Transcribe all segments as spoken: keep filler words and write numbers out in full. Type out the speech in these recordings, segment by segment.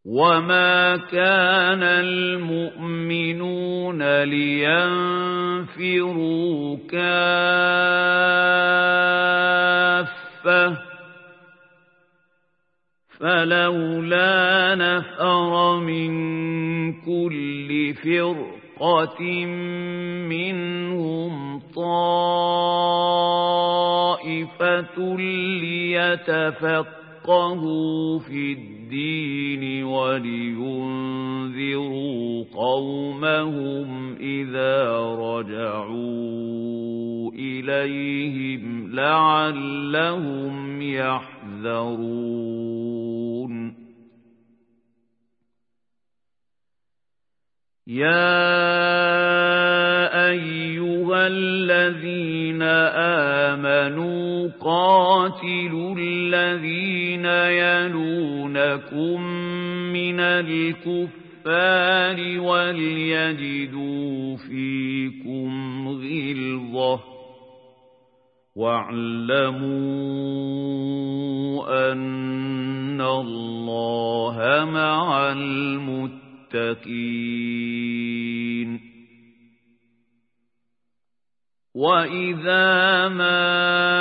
وما كان المؤمنون لينفروا كافة فلولا نفر من كل فرقة منهم طائفة ليتفقهوا في الدين ولينذروا قومهم إذا رجعوا إليهم لعلهم يحذرون يا أيها الذين آمنوا قاتلوا الذين يلونكم من الكفار وليجدوا فيكم غلظة واعلموا أن الله مع المتقين وإذا ما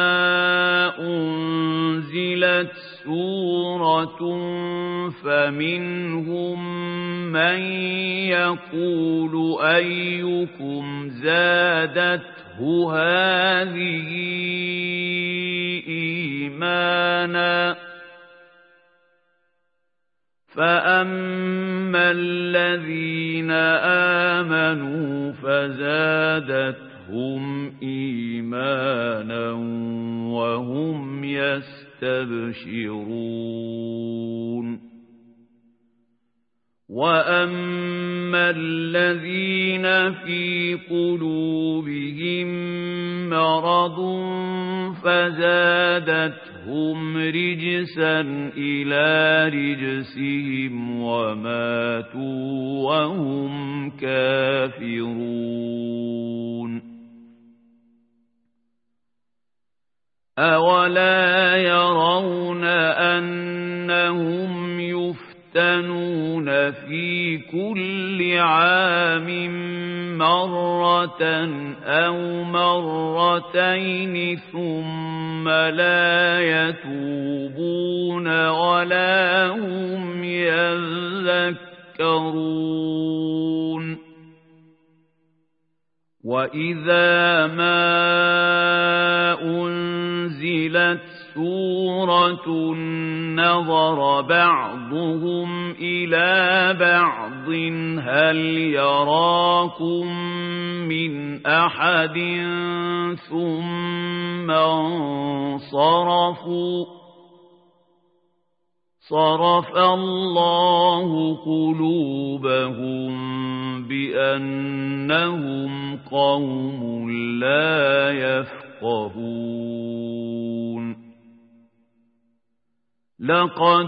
أنزلت سورة فمنهم من يقول أيكم زادته هذه إيمانا فأما الذين آمنوا فزادتهم إيمانا وهم يستبشرون وأما الذين في قلوبهم مرض فزادتهم رجسا إلى رجسهم وماتوا وهم كافرون أولا يرون أنهم يفتنون في كل عام مرة أو مرتين ثم لا يتوبون ولا هم يذكرون وإذا ما أنزلت سورة نظر بعضهم إلى بعض هل يراكم من أحد ثم انصرفوا صرف الله قلوبهم بأنهم قوم لا يفقهون لقد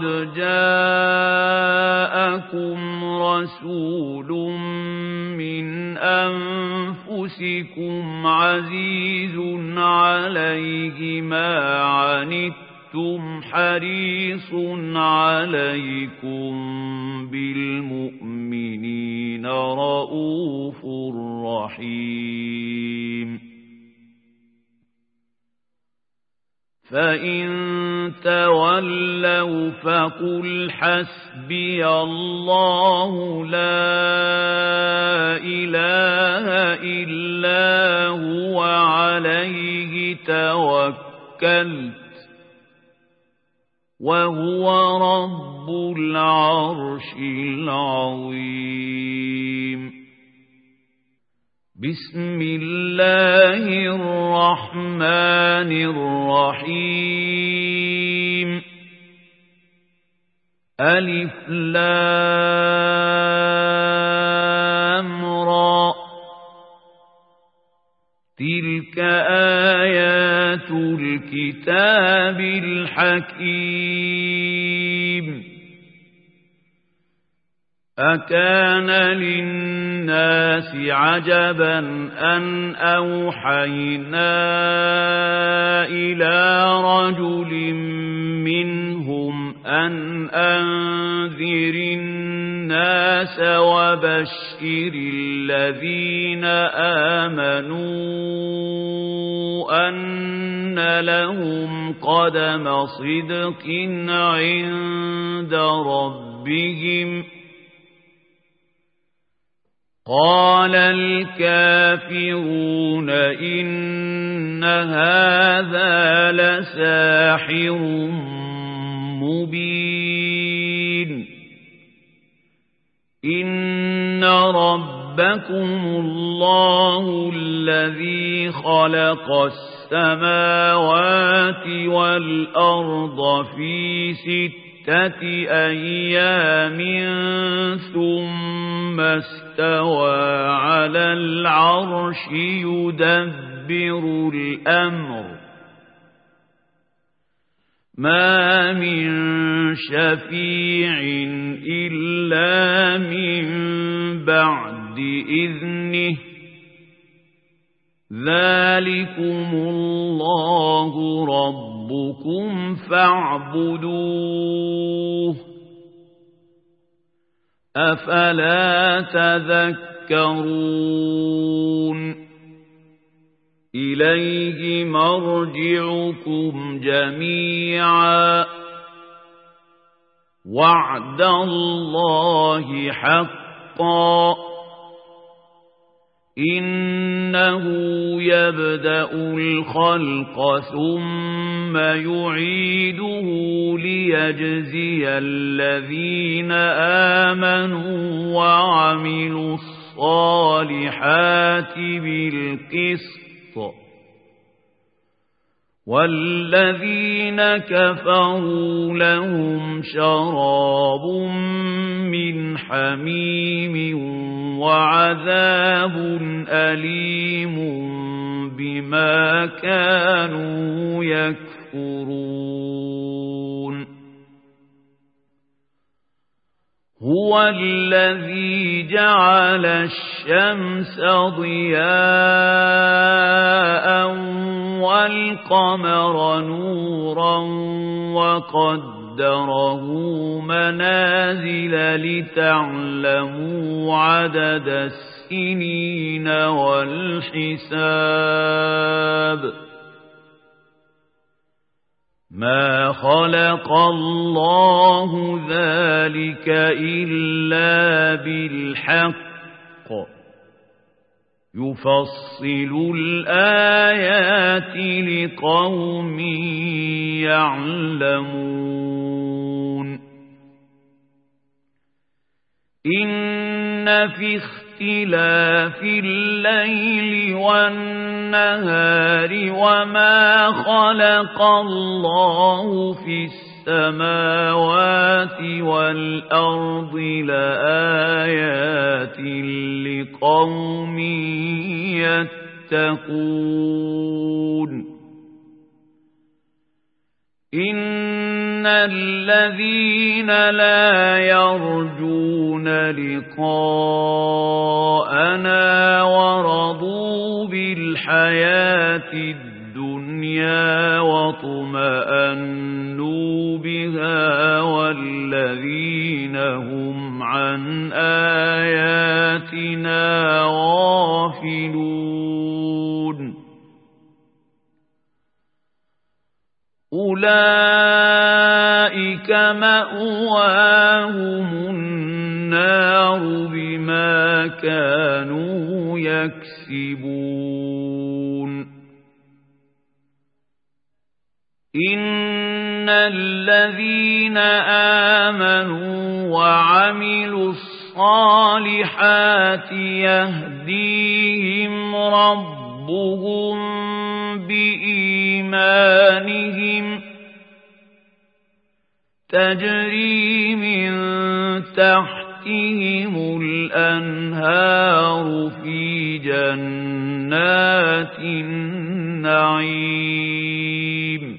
جاءكم رسول من أنفسكم عزيز عليه ما عنتم حريص عليكم بالمؤمنين رؤوف رحيم فإن تولوا فقل حسبي الله لا إله إلا هو عليه توكلت وهو رب العرش العظيم بسم الله الرحمن الرحيم ألف لام را تلك آيات الكتاب الحكيم أكان للناس عجبا أن أوحينا إلى رجل منهم أن أنذر الناس وبشر الذين آمنوا أن لهم قدم صدق عند ربهم. قال الكافرون إن هذا لساحر مبين. إن ربكم الله الذي خلق السماوات والأرض في ستة أيام ثم استوى على العرش يدبر الأمر ما من شفيع إلا من بعد إذنه ذلكم الله ربكم فاعبدوه أفلا تذكرون. إليه مرجعكم جميعا وعد الله حقا إنه يبدأ الخلق ثم يعيده ليجزي الذين آمنوا وعملوا الصالحات بالقسط والذين كفروا لهم شراب من حميم وعذاب أليم بما كانوا يكفرون. هو الذي جعل الشمس ضياء والقمر نورا وقدره منازل لتعلموا عدد السنين والحساب. ما خلق الله ذلك إلا بالحق يفصل الآيات لقوم يعلمون. إن في اختلاف الليل والنهار وما خلق الله في السماوات والأرض لآيات لقوم يتقون. إن الذين لا يرجون لقاءنا ورضوا بالحياة الدنيا واطمأنوا بها والذين هم عن آياتنا غافلون أولئك مأواهم النار بما كانوا يكسبون. إن الذين آمنوا وعملوا الصالحات يهديهم ربهم بإيمانهم تجري من تحتهم الأنهار في جنات النعيم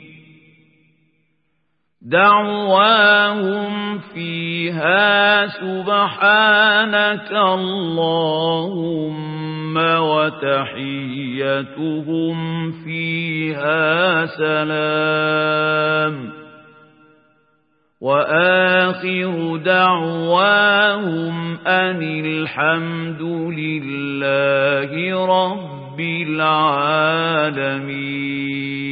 دعواهم فيها سبحانك اللهم وتحيتهم فيها سلام وآخر دعواهم أن الحمد لله رب العالمين.